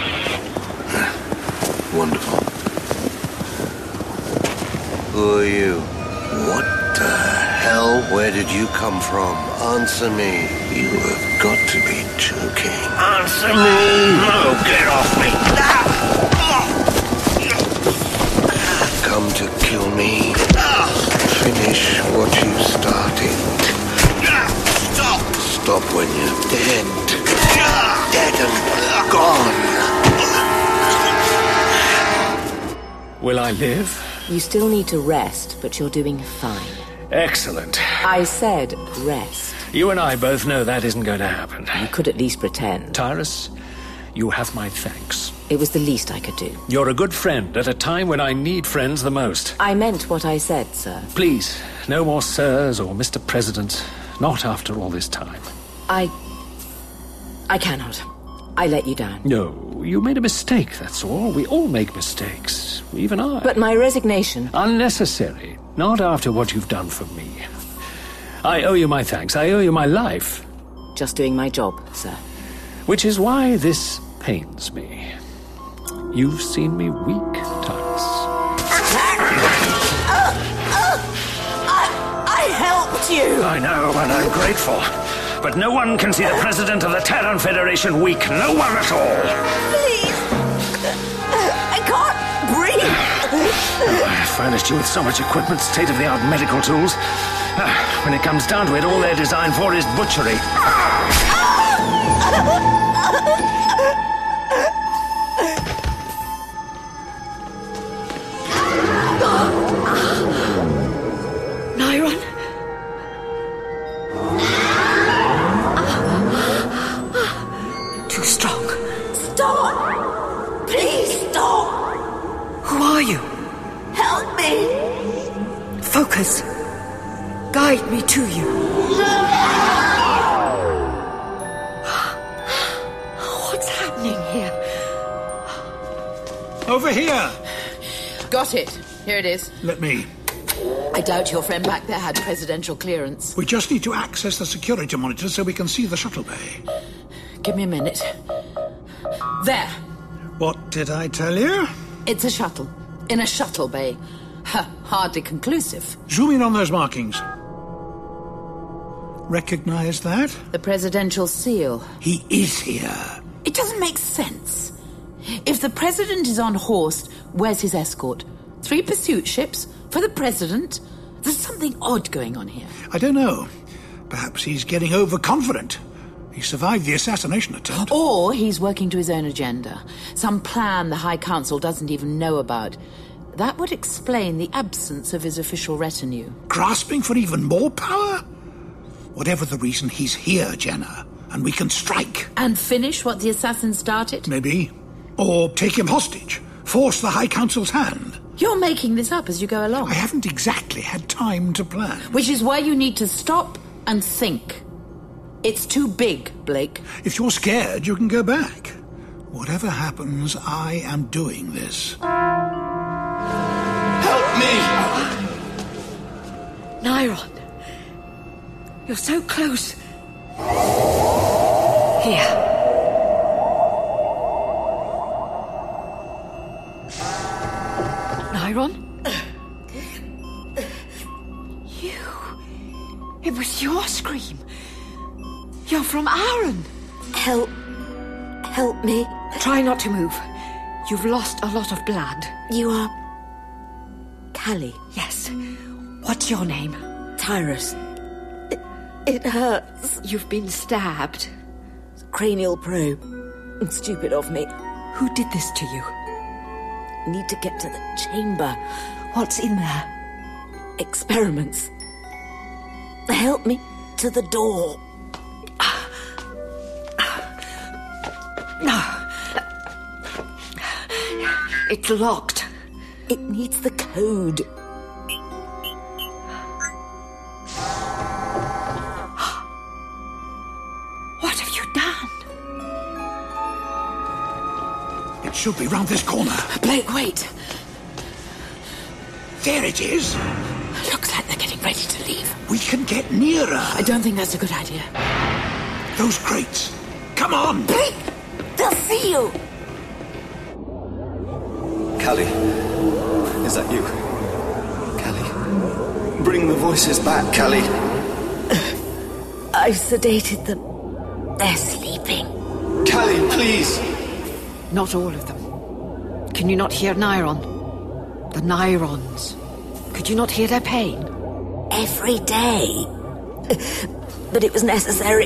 Wonderful. Who are you? What the hell? Where did you come from? Answer me. You have got to be joking. Answer me! No, get off me! Come to kill me. Finish what you started. Stop! Stop when you're dead. Dead and gone. Will I live? You still need to rest, but you're doing fine. Excellent. I said rest. You and I both know that isn't going to happen. You could at least pretend. Tyrus, you have my thanks. It was the least I could do. You're a good friend at a time when I need friends the most. I meant what I said, sir. Please, no more sirs or Mr. President. Not after all this time. I cannot. I let you down. No, you made a mistake, that's all. We all make mistakes. Even I. But my resignation... Unnecessary. Not after what you've done for me. I owe you my thanks. I owe you my life. Just doing my job, sir. Which is why this pains me. You've seen me weak, Tyrus. I helped you! I know, and I'm grateful. But no one can see the President of the Terran Federation weak. No one at all. Please! I can't breathe! I furnished you with so much equipment, state-of-the-art medical tools. When it comes down to it, all they're designed for is butchery. Nyron? Too strong. Stop! Please stop! Who are you? Help me! Focus. Guide me to you. What's happening here? Over here! Got it. Here it is. Let me. I doubt your friend back there had presidential clearance. We just need to access the security monitor so we can see the shuttle bay. Give me a minute. There. What did I tell you? It's a shuttle. In a shuttle bay. Hardly conclusive. Zoom in on those markings. Recognize that? The presidential seal. He is here. It doesn't make sense. If the president is on Horst, where's his escort? 3 pursuit ships? For the president? There's something odd going on here. I don't know. Perhaps he's getting overconfident. He survived the assassination attempt. Or he's working to his own agenda. Some plan the High Council doesn't even know about. That would explain the absence of his official retinue. Grasping for even more power? Whatever the reason, he's here, Jenna, and we can strike. And finish what the assassin started? Maybe. Or take him hostage. Force the High Council's hand. You're making this up as you go along. I haven't exactly had time to plan. Which is why you need to stop and think. It's too big, Blake. If you're scared, you can go back. Whatever happens, I am doing this. Help me! Nyron. You're so close. Here. Nyron? You. It was your scream. You're from Aaron. Help me. Try not to move. You've lost a lot of blood. You are... Callie. Yes. What's your name? Tyrus. It hurts. You've been stabbed. Cranial probe. Stupid of me. Who did this to you? Need to get to the chamber. What's in there? Experiments. Help me to the door. No. It's locked. It needs the code. What have you done? It should be round this corner. Blake, wait. There it is. Looks like they're getting ready to leave. We can get nearer. I don't think that's a good idea. Those crates. Come on. Blake! They'll see you! Callie, is that you? Callie, bring the voices back, Callie. I've sedated them. They're sleeping. Callie, please! Not all of them. Can you not hear Nyron? The Nyrons. Could you not hear their pain? Every day. But it was necessary.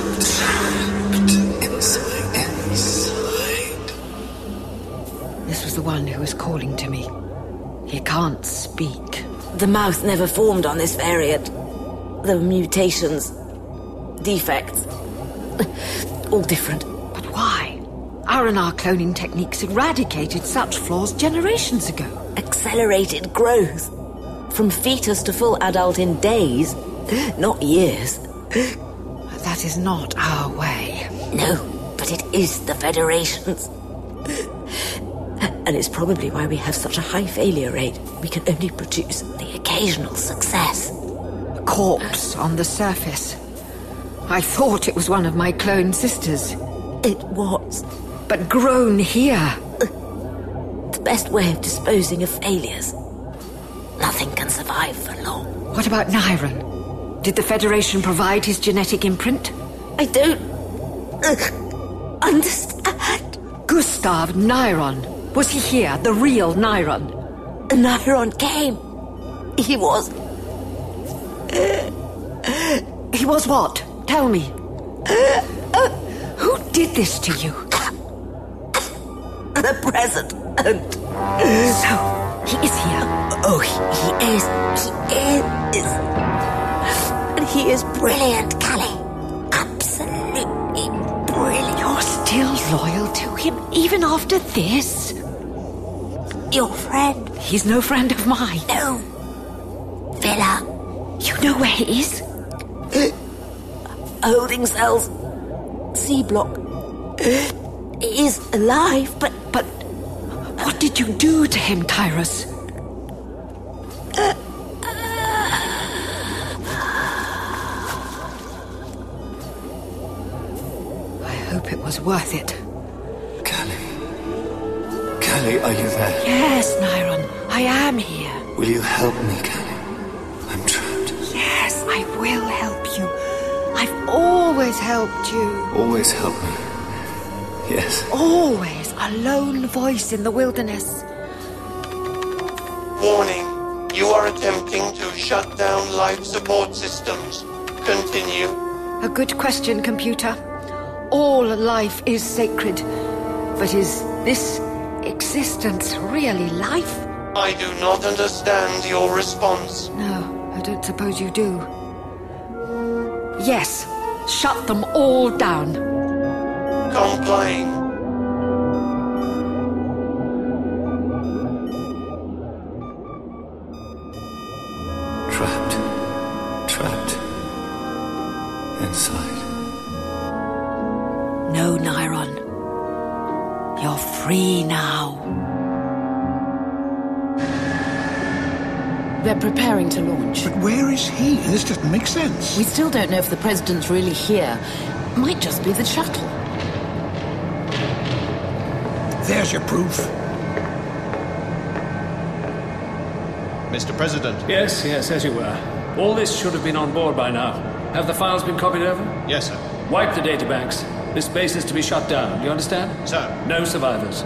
Inside. This was the one who was calling to me. He can't speak. The mouth never formed on this variant. There were mutations. Defects. All different. But why? RNR cloning techniques eradicated such flaws generations ago. Accelerated growth. From fetus to full adult in days, not years. That is not our way. No, but it is the Federation's. And it's probably why we have such a high failure rate. We can only produce the occasional success. A corpse on the surface. I thought it was one of my clone sisters. It was. But grown here. The best way of disposing of failures. Nothing can survive for long. What about Nyron? Did the Federation provide his genetic imprint? I don't... understand. Gustav Nyron. Was he here, the real Nyron? Nyron came. He was... He was what? Tell me. Who did this to you? The President. So, he is here. Oh, he is. He is. And he is brilliant, Callie. Absolutely brilliant. You're still loyal to him, even after this? Your friend. He's no friend of mine. No. Villa. You know where he is? Holding cells. C block. He is alive, but... What did you do to him, Tyrus? I hope it was worth it. Callie, are you there? Yes, Nyron, I am here. Will you help me, Callie? I'm trapped. Yes, I will help you. I've always helped you. Always help me. Yes. Always a lone voice in the wilderness. Warning. You are attempting to shut down life support systems. Continue. A good question, computer. All life is sacred. But is this existence really life? I do not understand your response. No, I don't suppose you do. Yes, shut them all down. Complying. Trapped. Inside. No, Nyron. You're free now. They're preparing to launch. But where is he? This doesn't make sense. We still don't know if the president's really here. Might just be the shuttle. There's your proof. Mr. President. Yes, as you were. All this should have been on board by now. Have the files been copied over? Yes, sir. Wipe the databanks. This base is to be shut down. Do you understand? Sir. No survivors.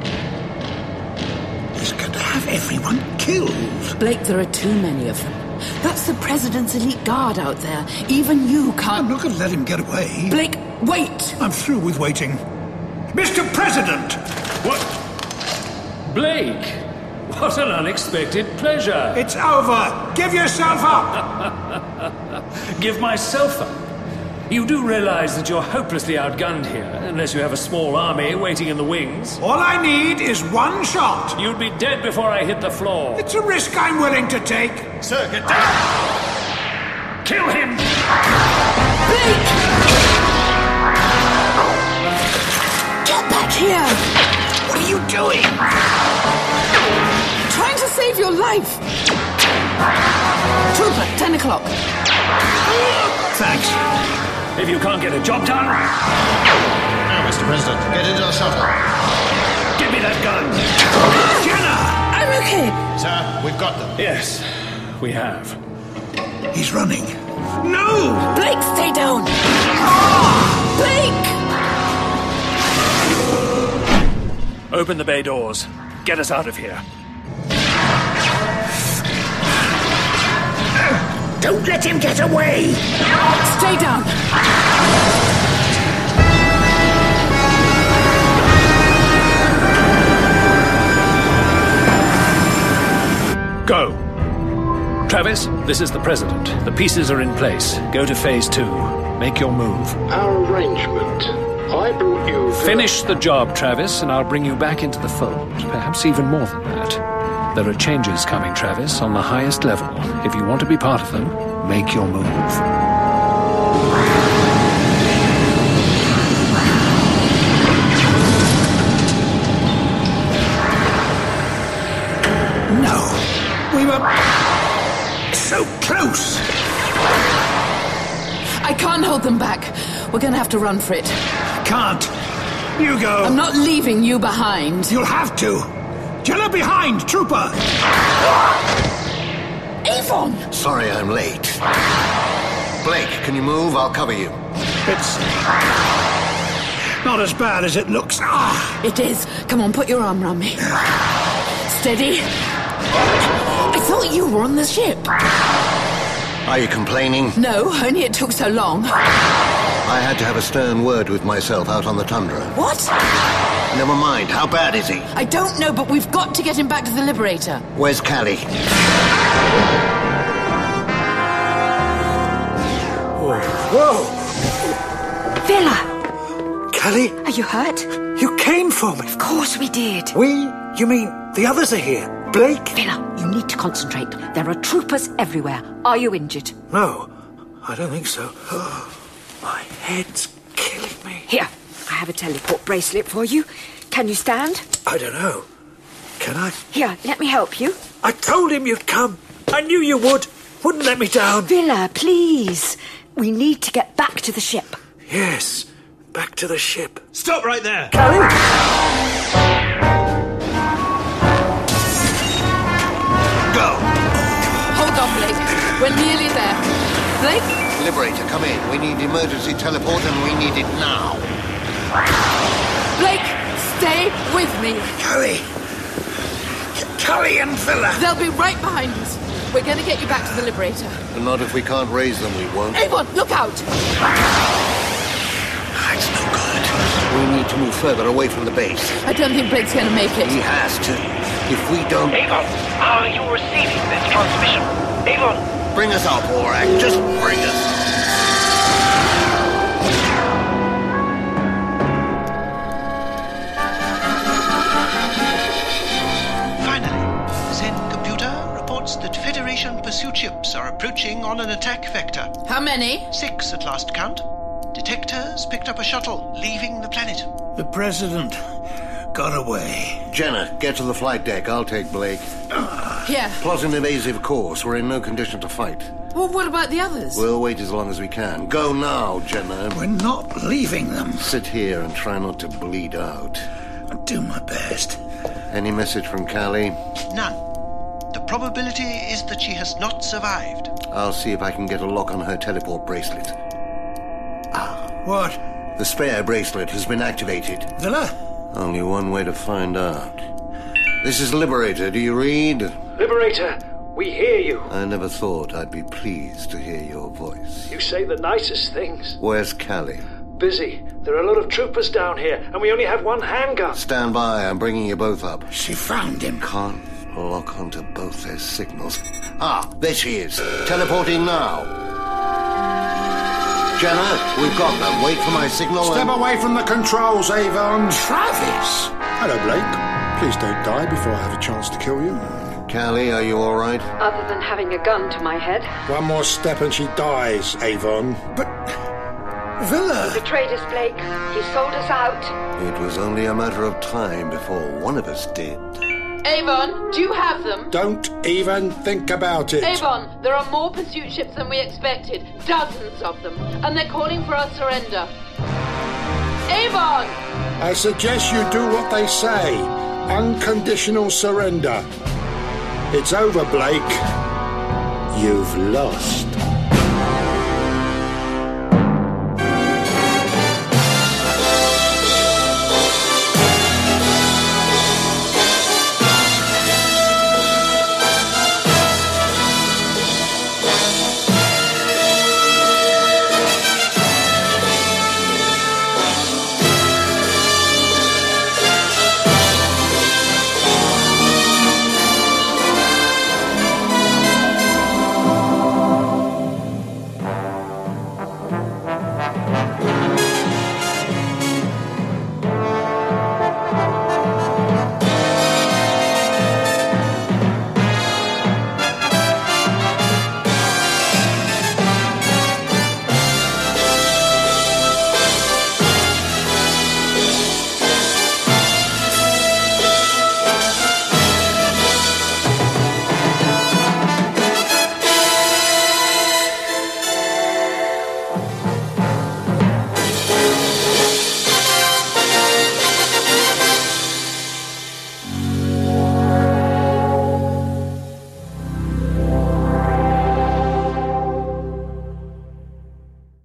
He's going to have everyone killed. Blake, there are too many of them. That's the president's elite guard out there. Even you can't... I'm not going to let him get away. Blake, wait! I'm through with waiting. Mr. President! What? Blake! What an unexpected pleasure! It's over! Give yourself up! Give myself up? You do realize that you're hopelessly outgunned here, unless you have a small army waiting in the wings? All I need is one shot. You'd be dead before I hit the floor. It's a risk I'm willing to take. Sir, get down! Kill him! Blake! Get back here! What are you doing? Trying to save your life! Trooper, 10 o'clock. Thanks. If you can't get a job done... Now, Mr. President, get into the shuttle. Give me that gun! Jenna! I'm okay. Sir, we've got them. Yes, we have. He's running. No! Blake, stay down! Blake! Open the bay doors. Get us out of here. Don't let him get away! Stay down! Go! Travis, this is the president. The pieces are in place. Go to phase 2. Make your move. Our arrangement. I brought you... Finish the job, Travis, and I'll bring you back into the fold. Perhaps even more than that. There are changes coming, Travis, on the highest level. If you want to be part of them, make your move. No. We were... so close. I can't hold them back. We're gonna have to run for it. Can't. You go. I'm not leaving you behind. You'll have to. Jenna behind, Trooper! Avon! Sorry I'm late. Blake, can you move? I'll cover you. It's... not as bad as it looks. Ah! It is. Come on, put your arm around me. Steady. I thought you were on the ship. Are you complaining? No, only it took so long. I had to have a stern word with myself out on the tundra. What? Never mind. How bad is he? I don't know, but we've got to get him back to the Liberator. Where's Callie? Whoa! Villa! Callie? Are you hurt? You came for me. Of course we did. We? You mean the others are here? Blake? Villa, you need to concentrate. There are troopers everywhere. Are you injured? No, I don't think so. My head's killing me. Here, I have a teleport bracelet for you. Can you stand? I don't know. Can I? Here, let me help you. I told him you'd come. I knew you would. Wouldn't let me down. Villa, please. We need to get back to the ship. Yes, back to the ship. Stop right there! Callie? Go! Hold on, Blake. We're nearly there. Blake? Liberator, come in. We need emergency teleport and we need it now. Blake, stay with me. Callie and Villa. They'll be right behind us. We're going to get you back to the Liberator. But not if we can't raise them, we won't. Avon, look out! It's no good. We need to move further away from the base. I don't think Blake's going to make it. He has to. If we don't... Avon, are you receiving this transmission? Avon! Bring us up, Aurak. Just bring us up. That Federation pursuit ships are approaching on an attack vector. How many? 6 at last count. Detectors picked up a shuttle leaving the planet. The President got away. Jenna, get to the flight deck. I'll take Blake. Here. Plot an evasive course. We're in no condition to fight. Well, what about the others? We'll wait as long as we can. Go now, Jenna. We're not leaving them. Sit here and try not to bleed out. I'll do my best. Any message from Callie? None. The probability is that she has not survived. I'll see if I can get a lock on her teleport bracelet. What? The spare bracelet has been activated. Villa? Only one way to find out. This is Liberator. Do you read? Liberator, we hear you. I never thought I'd be pleased to hear your voice. You say the nicest things. Where's Callie? Busy. There are a lot of troopers down here, and we only have one handgun. Stand by. I'm bringing you both up. She found him. Can't lock onto both their signals. There she is. Teleporting now. Jenna, we've got them. Wait for my signal. Step away from the controls, Avon. Travis! Hello, Blake. Please don't die before I have a chance to kill you. Callie, are you all right? Other than having a gun to my head. One more step and she dies, Avon. But... Villa! He betrayed us, Blake. He sold us out. It was only a matter of time before one of us did. Avon, do you have them? Don't even think about it. Avon, there are more pursuit ships than we expected. Dozens of them. And they're calling for our surrender. Avon! I suggest you do what they say. Unconditional surrender. It's over, Blake. You've lost.